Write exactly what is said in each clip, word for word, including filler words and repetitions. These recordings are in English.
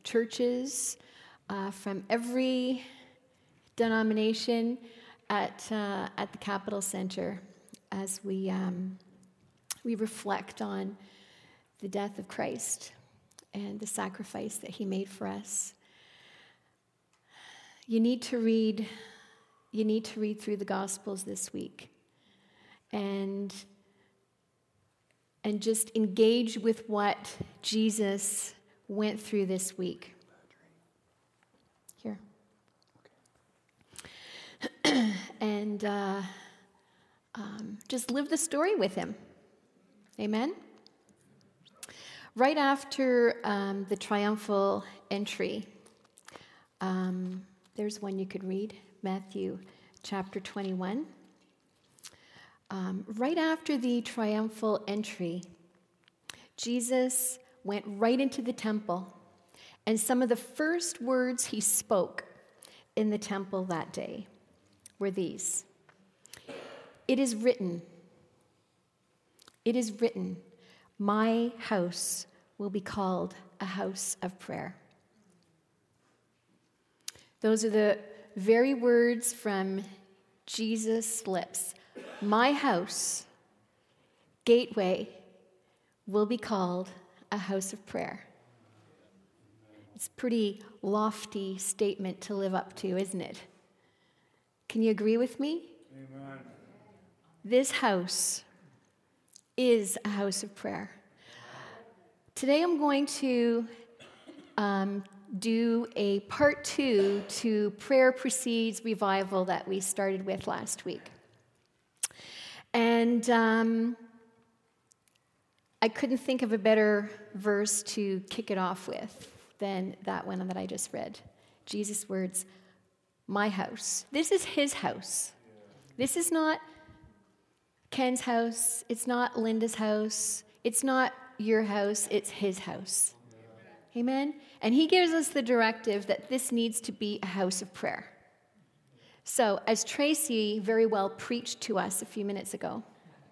churches uh, from every denomination at uh, at the Capitol Center as we um, we reflect on the death of Christ and the sacrifice that he made for us. You need to read you need to read through the Gospels this week and and just engage with what Jesus went through this week. Here. and uh, um, just live the story with him. Amen? Right after um, the triumphal entry, um, there's one you could read, Matthew chapter twenty-one. Um, right after the triumphal entry, Jesus went right into the temple, and some of the first words he spoke in the temple that day were these: "It is written, it is written, my house will be called a house of prayer." Those are the very words from Jesus' lips. My house, Gateway, will be called a house of prayer. It's a pretty lofty statement to live up to, isn't it? Can you agree with me? Amen. This house is a house of prayer. Today I'm going to um, do a part two to Prayer Precedes Revival that we started with last week. And um, I couldn't think of a better verse to kick it off with than that one that I just read. Jesus' words, my house. This is his house. This is not Ken's house. It's not Linda's house. It's not your house. It's his house. Amen? And he gives us the directive that this needs to be a house of prayer. So, as Tracy very well preached to us a few minutes ago,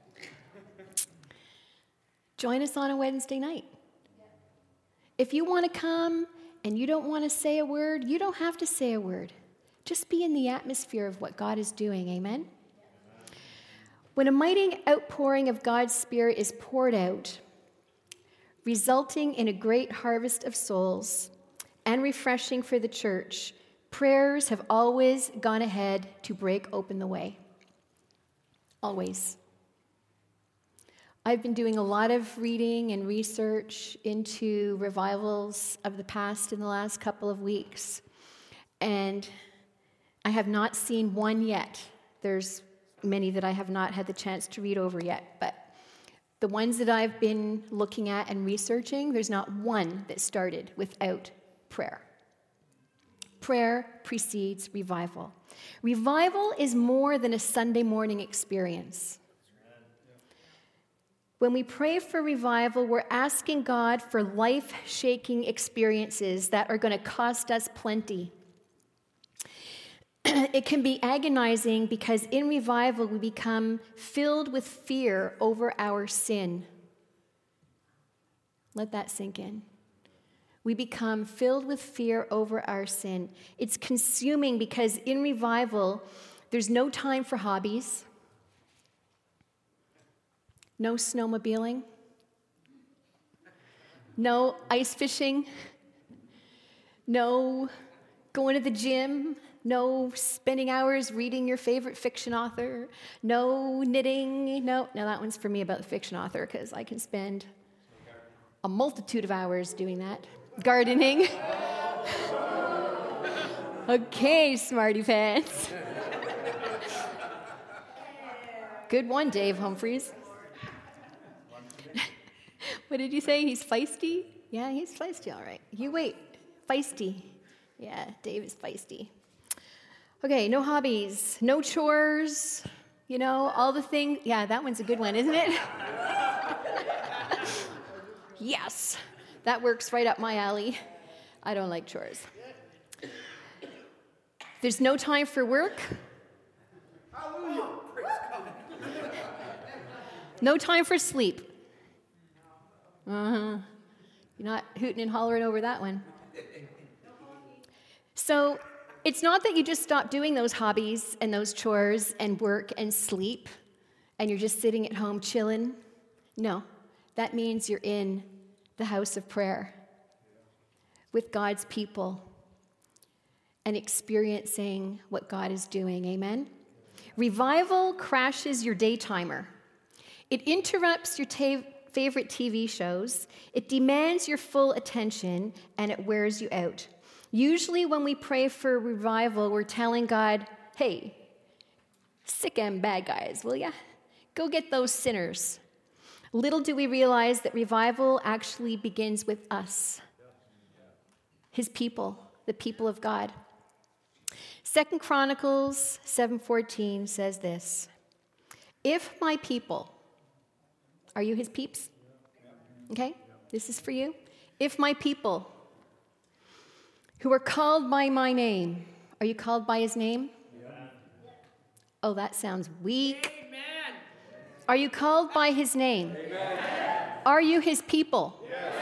join us on a Wednesday night. If you want to come and you don't want to say a word, you don't have to say a word. Just be in the atmosphere of what God is doing. Amen? When a mighty outpouring of God's Spirit is poured out, resulting in a great harvest of souls and refreshing for the church, prayers have always gone ahead to break open the way. Always. I've been doing a lot of reading and research into revivals of the past in the last couple of weeks, and I have not seen one yet. There's many that I have not had the chance to read over yet, but the ones that I've been looking at and researching, there's not one that started without prayer. Prayer precedes revival. Revival is more than a Sunday morning experience. When we pray for revival, we're asking God for life-shaking experiences that are going to cost us plenty. It can be agonizing because in revival we become filled with fear over our sin. Let that sink in. We become filled with fear over our sin. It's consuming because in revival, there's no time for hobbies, no snowmobiling, no ice fishing, no going to the gym, no spending hours reading your favorite fiction author, no knitting. No, no, that one's for me about the fiction author because I can spend a multitude of hours doing that. Gardening. Okay, smarty pants. Good one, Dave Humphreys. What did you say? He's feisty? Yeah, he's feisty, all right. You wait. Feisty. Yeah, Dave is feisty. Okay, no hobbies, no chores, you know, all the things. Yeah, that one's a good one, isn't it? Yes, that works right up my alley. I don't like chores. There's no time for work. No time for sleep. Uh-huh. You're not hooting and hollering over that one. So it's not that you just stop doing those hobbies and those chores and work and sleep and you're just sitting at home chilling. No, that means you're in the house of prayer with God's people and experiencing what God is doing. Amen? Revival crashes your day timer. It interrupts your ta- favorite T V shows. It demands your full attention, and it wears you out. Usually when we pray for revival, we're telling God, hey, sick and bad guys, will ya? Go get those sinners. Little do we realize that revival actually begins with us, his people, the people of God. Second Chronicles seven fourteen says this, if my people, are you his peeps? Okay, this is for you. If my people who are called by my name, are you called by his name? Yeah. Oh, that sounds weak. Amen. Are you called by his name? Amen. Are you his people? Yes.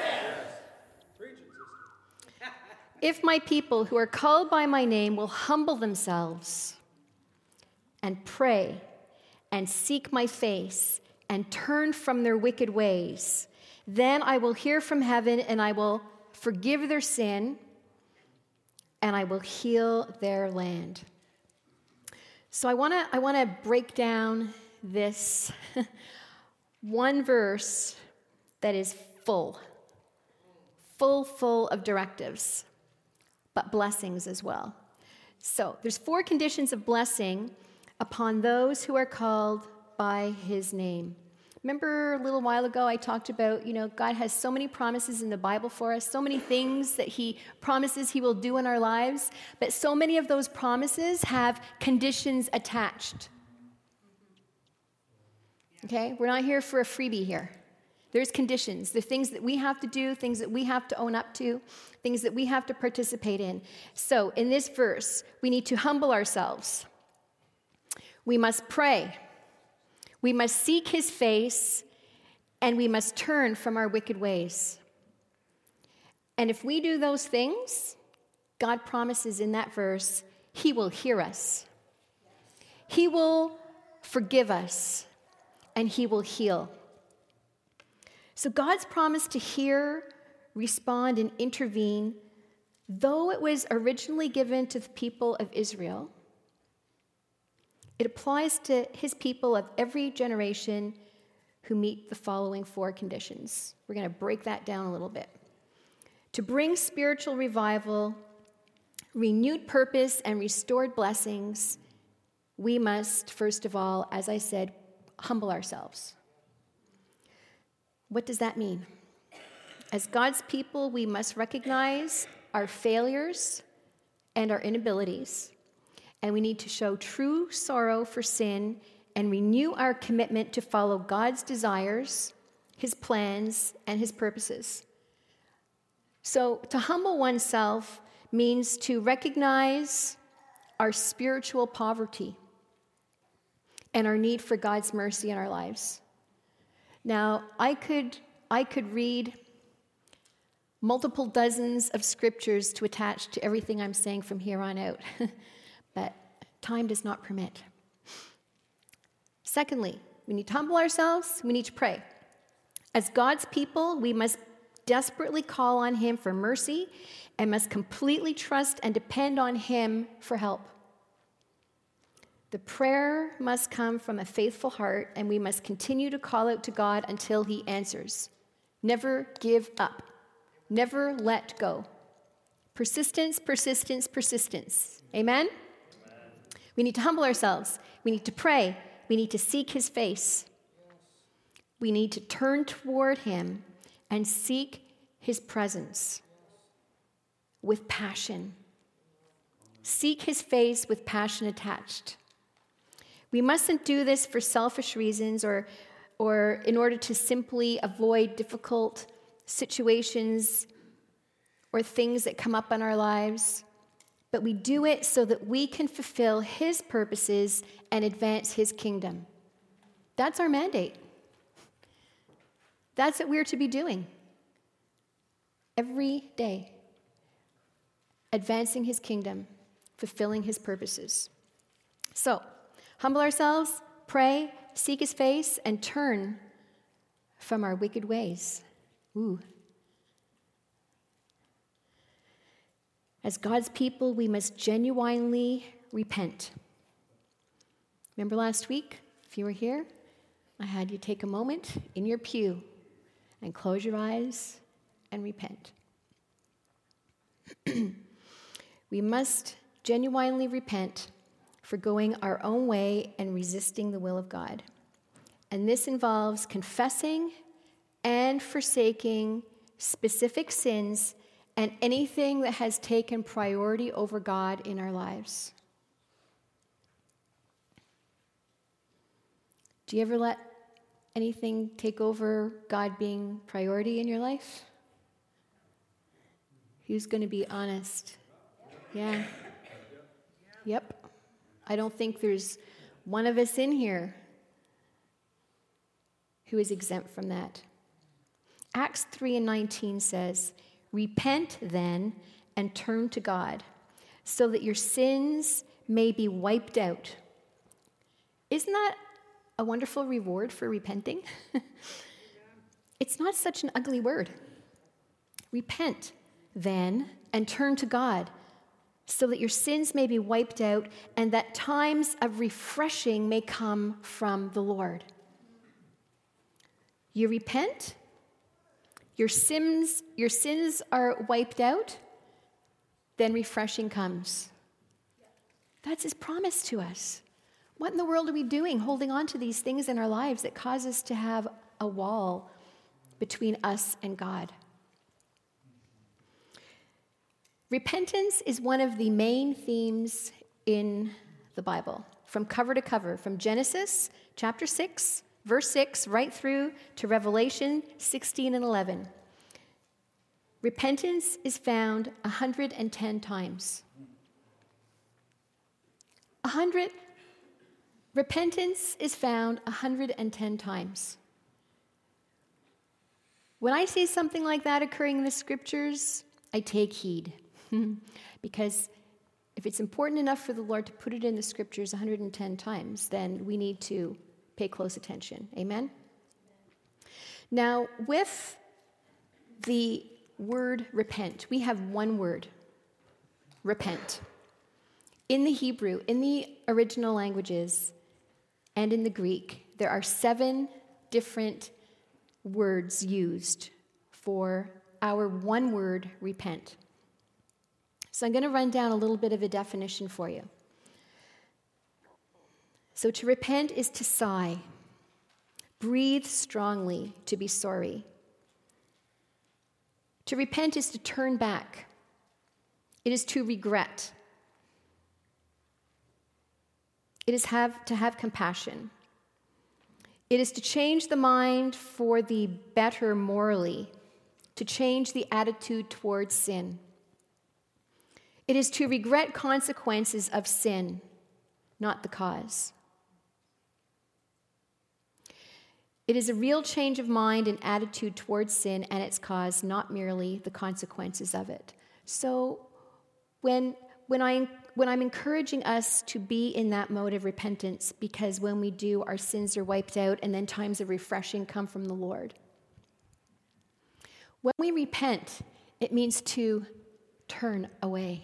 If my people who are called by my name will humble themselves and pray and seek my face and turn from their wicked ways, then I will hear from heaven and I will forgive their sin and I will heal their land. So I want to I want to break down this one verse that is full, full, full of directives, but blessings as well. So there's four conditions of blessing upon those who are called by his name. Remember a little while ago I talked about, you know, God has so many promises in the Bible for us, so many things that he promises he will do in our lives, but so many of those promises have conditions attached. Okay? We're not here for a freebie here. There's conditions. There's things that we have to do, things that we have to own up to, things that we have to participate in. So in this verse, we need to humble ourselves. We must pray. We must seek his face, and we must turn from our wicked ways. And if we do those things, God promises in that verse, he will hear us. He will forgive us, and he will heal. So God's promise to hear, respond, and intervene, though it was originally given to the people of Israel, it applies to his people of every generation who meet the following four conditions. We're going to break that down a little bit. To bring spiritual revival, renewed purpose, and restored blessings, we must, first of all, as I said, humble ourselves. What does that mean? As God's people, we must recognize our failures and our inabilities, and we need to show true sorrow for sin and renew our commitment to follow God's desires, his plans, and his purposes. So to humble oneself means to recognize our spiritual poverty and our need for God's mercy in our lives. Now, I could, I could read multiple dozens of scriptures to attach to everything I'm saying from here on out, but time does not permit. Secondly, we need to humble ourselves, we need to pray. As God's people, we must desperately call on him for mercy and must completely trust and depend on him for help. The prayer must come from a faithful heart, and we must continue to call out to God until he answers. Never give up. Never let go. Persistence, persistence, persistence. Amen? Amen? We need to humble ourselves. We need to pray. We need to seek his face. We need to turn toward him and seek his presence with passion. Seek his face with passion attached. We mustn't do this for selfish reasons or, or in order to simply avoid difficult situations or things that come up in our lives, but we do it so that we can fulfill his purposes and advance his kingdom. That's our mandate. That's what we're to be doing every day. advancing his kingdom, fulfilling his purposes. So, humble ourselves, pray, seek his face, and turn from our wicked ways. Ooh. As God's people, we must genuinely repent. Remember last week, if you were here, I had you take a moment in your pew and close your eyes and repent. We must genuinely repent for going our own way and resisting the will of God. And this involves confessing and forsaking specific sins and anything that has taken priority over God in our lives. Do you ever let anything take over God being priority in your life? Who's going to be honest? Yeah. Yep. I don't think there's one of us in here who is exempt from that. Acts three and nineteen says, "Repent then and turn to God, so that your sins may be wiped out." Isn't that a wonderful reward for repenting? It's not such an ugly word. Repent then and turn to God, so that your sins may be wiped out and that times of refreshing may come from the Lord. You repent, your sins, your sins are wiped out, then refreshing comes. That's his promise to us. What in the world are we doing holding on to these things in our lives that cause us to have a wall between us and God? Repentance is one of the main themes in the Bible, from cover to cover, from Genesis chapter six, verse six, right through to Revelation sixteen and eleven. Repentance is found one hundred ten times. one hundred Repentance is found one hundred ten times. When I see something like that occurring in the scriptures, I take heed. Because if it's important enough for the Lord to put it in the scriptures one hundred ten times, then we need to pay close attention. Amen? Now, with the word repent, we have one word, repent. In the Hebrew, in the original languages, and in the Greek, there are seven different words used for our one word, repent. So I'm going to run down a little bit of a definition for you. So to repent is to sigh, breathe strongly, to be sorry. To repent is to turn back. It is to regret. It is have, to have compassion. It is to change the mind for the better morally, to change the attitude towards sin. It is to regret consequences of sin, not the cause. It is a real change of mind and attitude towards sin and its cause, not merely the consequences of it. So when, when, I, when I'm encouraging us to be in that mode of repentance, because when we do, our sins are wiped out and then times of refreshing come from the Lord. When we repent, it means to turn away.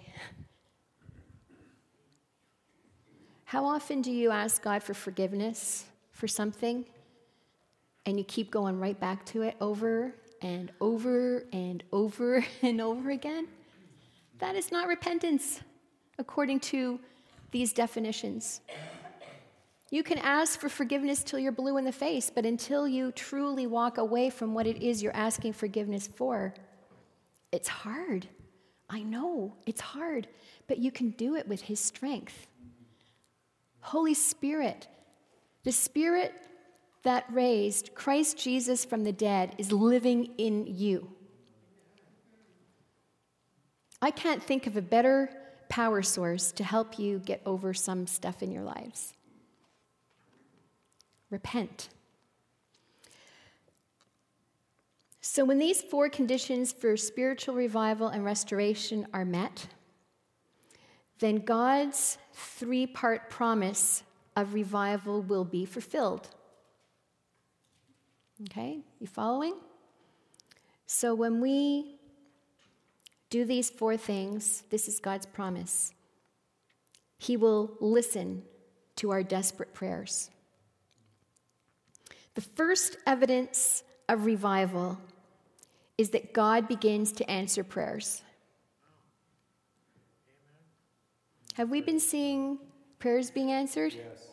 How often do you ask God for forgiveness for something and you keep going right back to it over and over and over and over again? That is not repentance, according to these definitions. You can ask for forgiveness till you're blue in the face, but until you truly walk away from what it is you're asking forgiveness for, it's hard. I know, it's hard, but you can do it with his strength. Holy Spirit, the Spirit that raised Christ Jesus from the dead is living in you. I can't think of a better power source to help you get over some stuff in your lives. Repent. So when these four conditions for spiritual revival and restoration are met, then God's three-part promise of revival will be fulfilled. Okay, you following? So when we do these four things, this is God's promise. He will listen to our desperate prayers. The first evidence of revival is that God begins to answer prayers. Have we been seeing prayers being answered? Yes.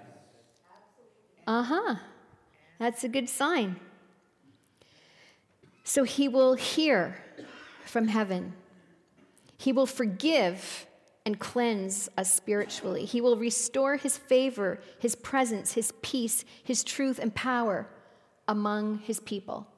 Uh-huh. That's a good sign. So he will hear from heaven. He will forgive and cleanse us spiritually. He will restore his favor, his presence, his peace, his truth and power among his people.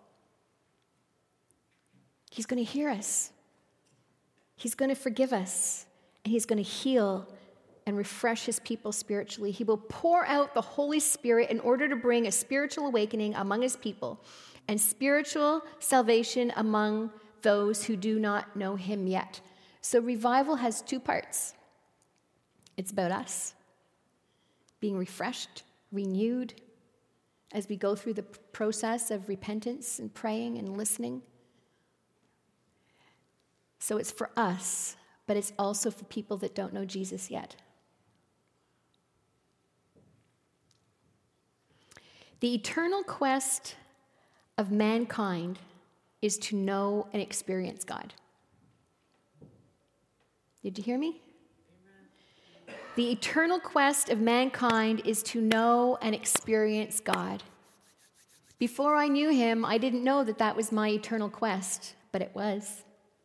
He's going to hear us. He's going to forgive us. And he's going to heal and refresh his people spiritually. He will pour out the Holy Spirit in order to bring a spiritual awakening among his people and spiritual salvation among those who do not know him yet. So revival has two parts. It's about us being refreshed, renewed, as we go through the process of repentance and praying and listening. So it's for us, but it's also for people that don't know Jesus yet. The eternal quest of mankind is to know and experience God. Did you hear me? Amen. The eternal quest of mankind is to know and experience God. Before I knew him, I didn't know that that was my eternal quest, but it was.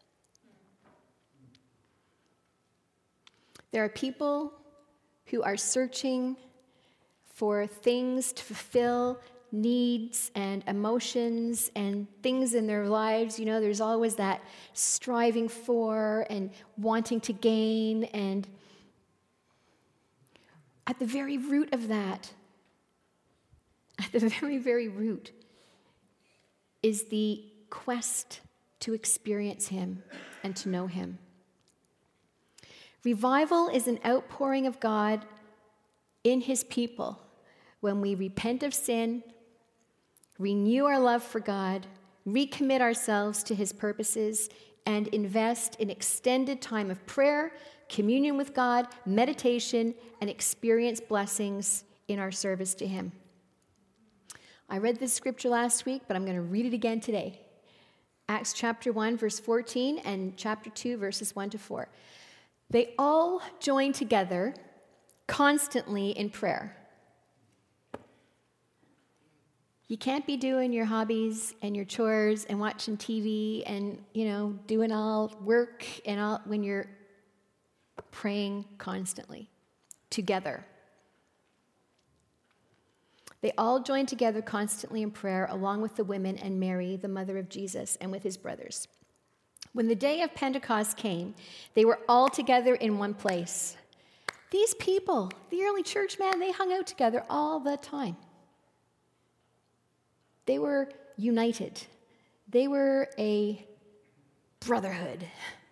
There are people who are searching for things to fulfill needs and emotions and things in their lives. You know, there's always that striving for and wanting to gain. And at the very root of that, at the very, very root, is the quest to experience him and to know him. Revival is an outpouring of God in his people when we repent of sin, renew our love for God, recommit ourselves to his purposes, and invest in extended time of prayer, communion with God, meditation, and experience blessings in our service to him. I read this scripture last week, but I'm going to read it again today. Acts chapter one, verse fourteen, and chapter two, verses one to four. They all joined together constantly in prayer. You can't be doing your hobbies and your chores and watching T V and, you know, doing all work and all when you're praying constantly together. They all joined together constantly in prayer, along with the women and Mary, the mother of Jesus, and with his brothers. When the day of Pentecost came, they were all together in one place. These people, the early church, man, they hung out together all the time. They were united. They were a brotherhood.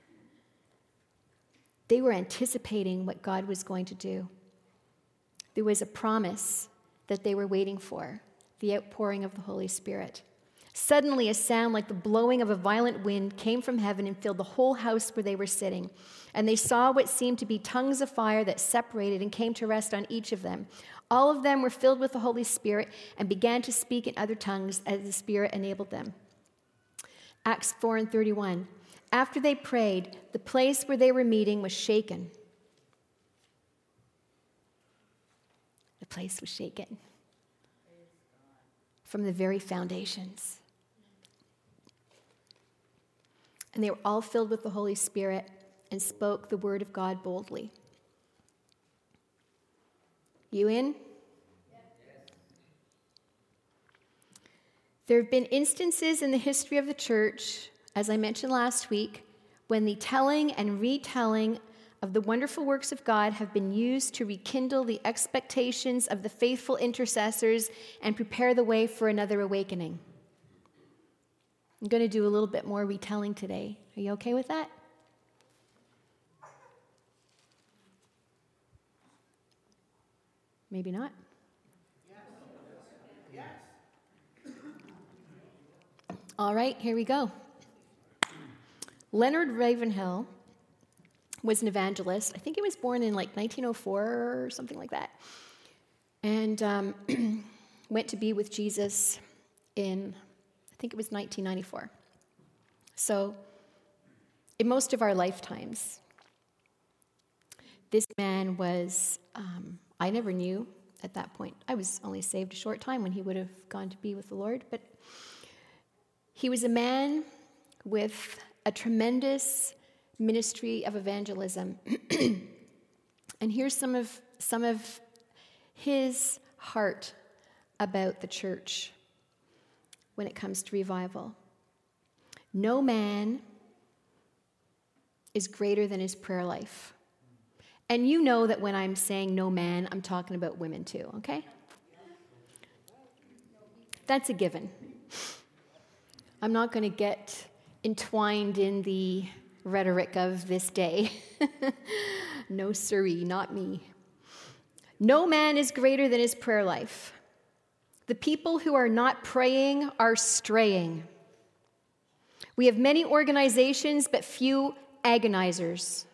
They were anticipating what God was going to do. There was a promise that they were waiting for, the outpouring of the Holy Spirit. Suddenly, a sound like the blowing of a violent wind came from heaven and filled the whole house where they were sitting. And they saw what seemed to be tongues of fire that separated and came to rest on each of them. All of them were filled with the Holy Spirit and began to speak in other tongues as the Spirit enabled them. Acts four and thirty-one. After they prayed, the place where they were meeting was shaken. The place was shaken from the very foundations. And they were all filled with the Holy Spirit and spoke the word of God boldly. You in? There have been instances in the history of the church, as I mentioned last week, when the telling and retelling of the wonderful works of God have been used to rekindle the expectations of the faithful intercessors and prepare the way for another awakening. I'm going to do a little bit more retelling today. Are you okay with that? Maybe not. Yes. All right, here we go. Leonard Ravenhill was an evangelist. I think he was born in like nineteen oh four or something like that. And um, went to be with Jesus in, I think it was nineteen ninety-four. So, in most of our lifetimes, this man was, um, I never knew at that point. I was only saved a short time when he would have gone to be with the Lord, but he was a man with a tremendous ministry of evangelism. And here's some of some of his heart about the church when it comes to revival. No man is greater than his prayer life. And you know that when I'm saying no man, I'm talking about women too, okay? That's a given. I'm not going to get entwined in the rhetoric of this day. No siree, not me. No man is greater than his prayer life. The people who are not praying are straying. We have many organizations, but few agonizers.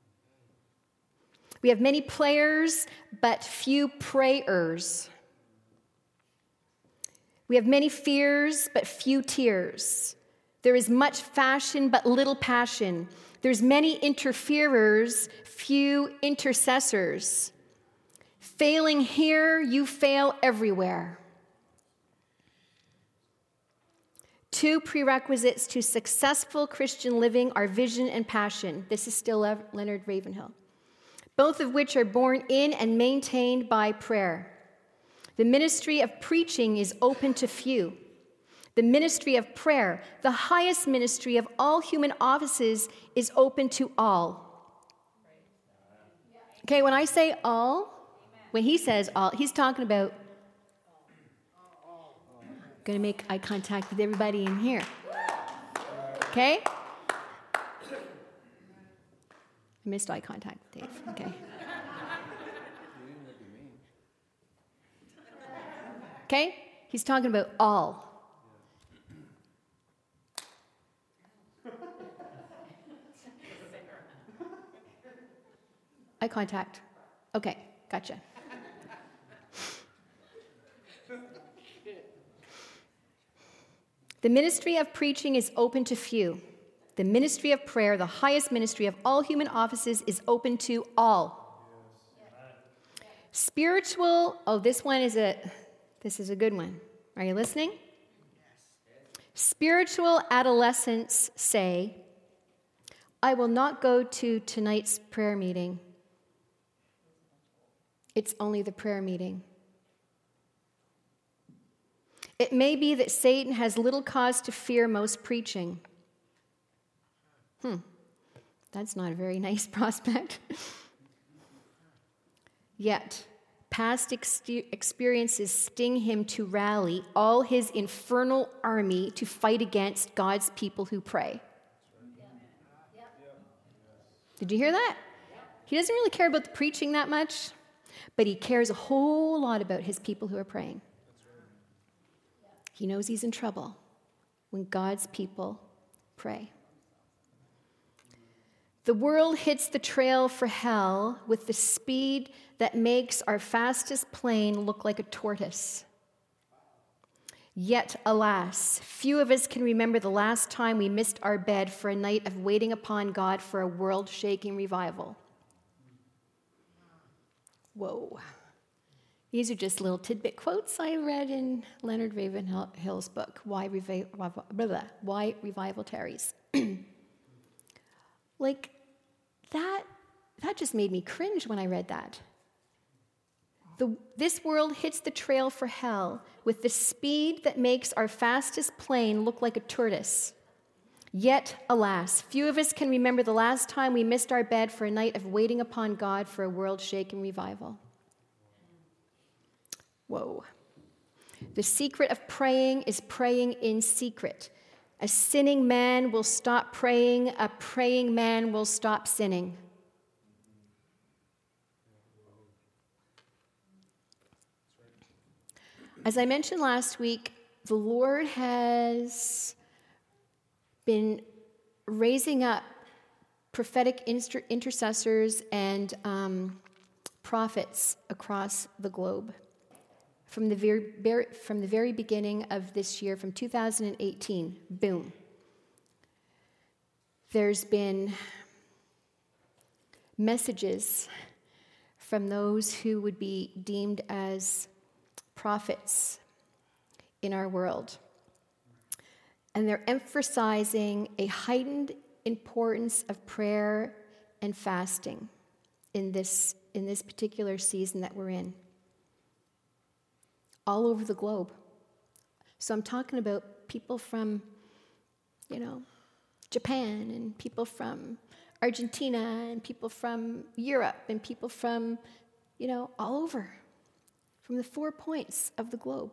We have many players, but few prayers. We have many fears, but few tears. There is much fashion, but little passion. There's many interferers, few intercessors. Failing here, you fail everywhere. Two prerequisites to successful Christian living are vision and passion. This is still Leonard Ravenhill. Both of which are born in and maintained by prayer. The ministry of preaching is open to few. The ministry of prayer, the highest ministry of all human offices, is open to all. Okay, when I say all, when he says all, he's talking about, I'm going to make eye contact with everybody in here. Okay? I missed eye contact with Dave. Okay. Okay? He's talking about all. Eye contact. Okay, gotcha. The ministry of preaching is open to few. The ministry of prayer, the highest ministry of all human offices, is open to all. Yes. Spiritual, oh, this one is a, this is a good one. Are you listening? Yes. Spiritual adolescents say, I will not go to tonight's prayer meeting. It's only the prayer meeting. It may be that Satan has little cause to fear most preaching. Hmm, that's not a very nice prospect. Yet, past ex- experiences sting him to rally all his infernal army to fight against God's people who pray. Did you hear that? He doesn't really care about the preaching that much, but he cares a whole lot about his people who are praying. He knows he's in trouble when God's people pray. The world hits the trail for hell with the speed that makes our fastest plane look like a tortoise. Yet, alas, few of us can remember the last time we missed our bed for a night of waiting upon God for a world-shaking revival. Whoa. These are just little tidbit quotes I read in Leonard Ravenhill's book, Why, Revi- blah, blah, Why Revival Tarries. Like, that, that just made me cringe when I read that. The, this world hits the trail for hell with the speed that makes our fastest plane look like a tortoise. Yet, alas, few of us can remember the last time we missed our bed for a night of waiting upon God for a world-shaking revival. Whoa. The secret of praying is praying in secret. A sinning man will stop praying. A praying man will stop sinning. As I mentioned last week, the Lord has been raising up prophetic inter- intercessors and um, prophets across the globe. From the very, very, from the very beginning of this year, from two thousand eighteen, boom. There's been messages from those who would be deemed as prophets in our world. And they're emphasizing a heightened importance of prayer and fasting in this, in this particular season that we're in. All over the globe. So I'm talking about people from, you know, Japan, and people from Argentina, and people from Europe, and people from, you know, all over, from the four points of the globe.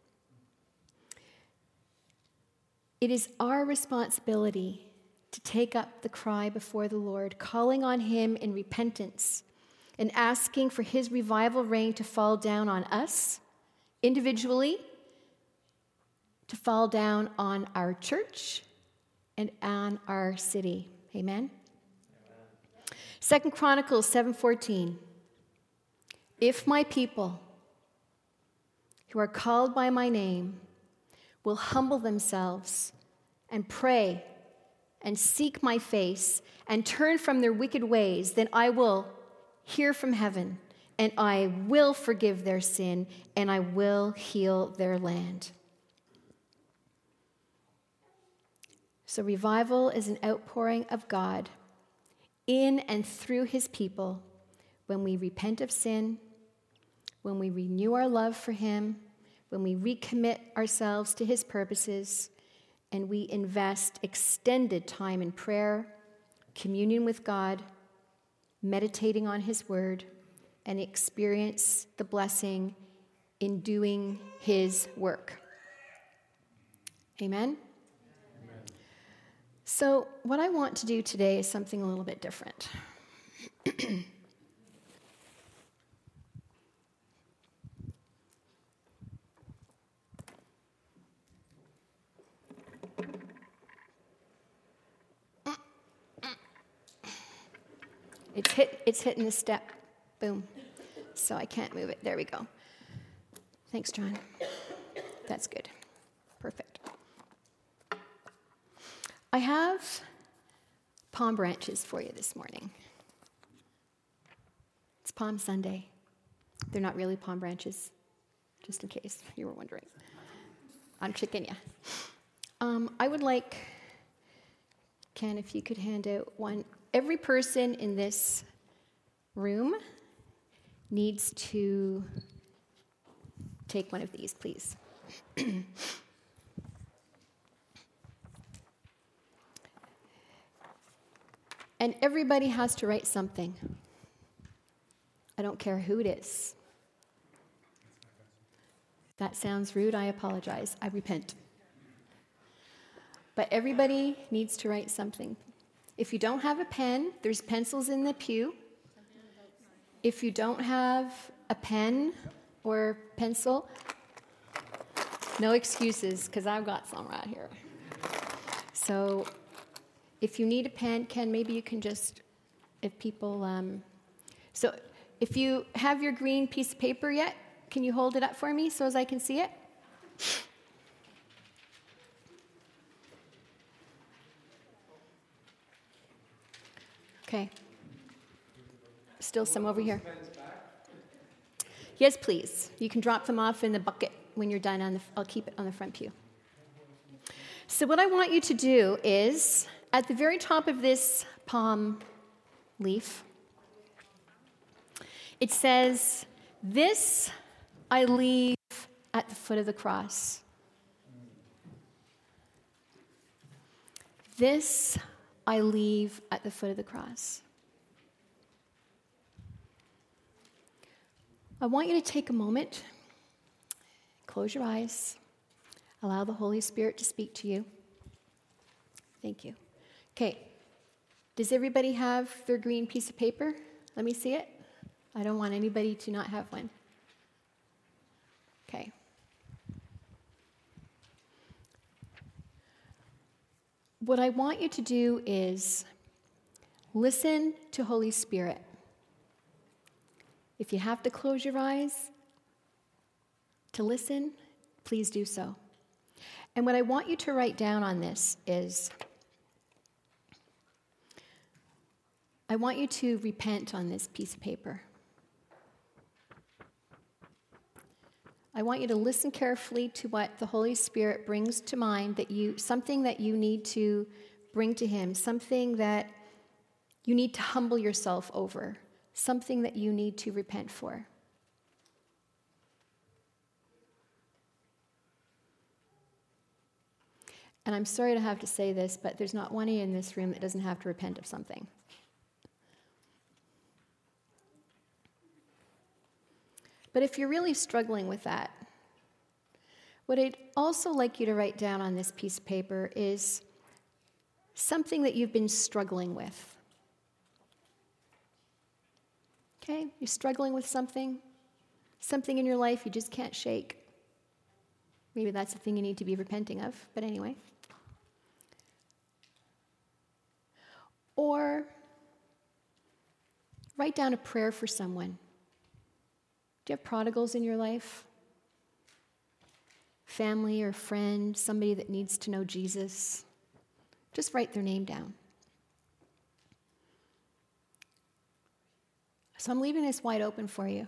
It is our responsibility to take up the cry before the Lord, calling on Him in repentance and asking for His revival rain to fall down on us individually, to fall down on our church and on our city. Amen? Second Chronicles seven fourteen. If my people who are called by my name will humble themselves and pray and seek my face and turn from their wicked ways, then I will hear from heaven, and I will forgive their sin, and I will heal their land. So revival is an outpouring of God in and through His people when we repent of sin, when we renew our love for Him, when we recommit ourselves to His purposes, and we invest extended time in prayer, communion with God, meditating on His word, and experience the blessing in doing His work. Amen? Amen. So what I want to do today is something a little bit different. It's hit, it's hitting the step. Boom. So I can't move it. There we go. Thanks, John. That's good. Perfect. I have palm branches for you this morning. It's Palm Sunday. They're not really palm branches, just in case you were wondering. I'm tricking you. Um, I would like, Ken, if you could hand out one. Every person in this room needs to take one of these, please. And everybody has to write something. I don't care who it is. If that sounds rude, I apologize. I repent. But everybody needs to write something. If you don't have a pen, there's pencils in the pew. If you don't have a pen or pencil, no excuses, because I've got some right here. So if you need a pen, Ken, maybe you can just, if people, um, so if you have your green piece of paper yet, can you hold it up for me so as I can see it? Okay. Still some over here. Yes, please. You can drop them off in the bucket when you're done. On the, I'll keep it on the front pew. So what I want you to do is, at the very top of this palm leaf, it says, "This I leave at the foot of the cross." This I leave at the foot of the cross. I want you to take a moment, close your eyes, allow the Holy Spirit to speak to you. Thank you. Okay, does everybody have their green piece of paper? Let me see it. I don't want anybody to not have one. Okay. what I want you to do is listen to Holy Spirit. If you have to close your eyes to listen, please do so. And what I want you to write down on this is, I want you to repent on this piece of paper. I want you to listen carefully to what the Holy Spirit brings to mind, that you, something that you need to bring to Him, something that you need to humble yourself over, something that you need to repent for. And I'm sorry to have to say this, but there's not one of you in this room that doesn't have to repent of something. But if you're really struggling with that, what I'd also like you to write down on this piece of paper is something that you've been struggling with. Okay? You're struggling with something, something in your life you just can't shake. Maybe that's the thing you need to be repenting of, but anyway. Or write down a prayer for someone. Do you have prodigals in your life? Family or friend, somebody that needs to know Jesus? Just write their name down. So I'm leaving this wide open for you.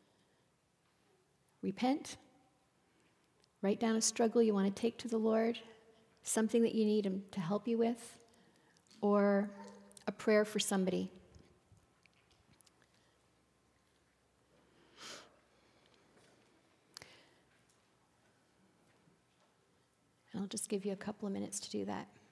Repent. Write down a struggle you want to take to the Lord, something that you need Him to help you with, or a prayer for somebody. And I'll just give you a couple of minutes to do that.